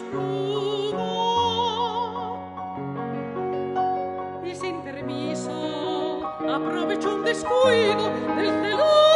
escudo. Y sin permiso aprovechó un descuido del celoso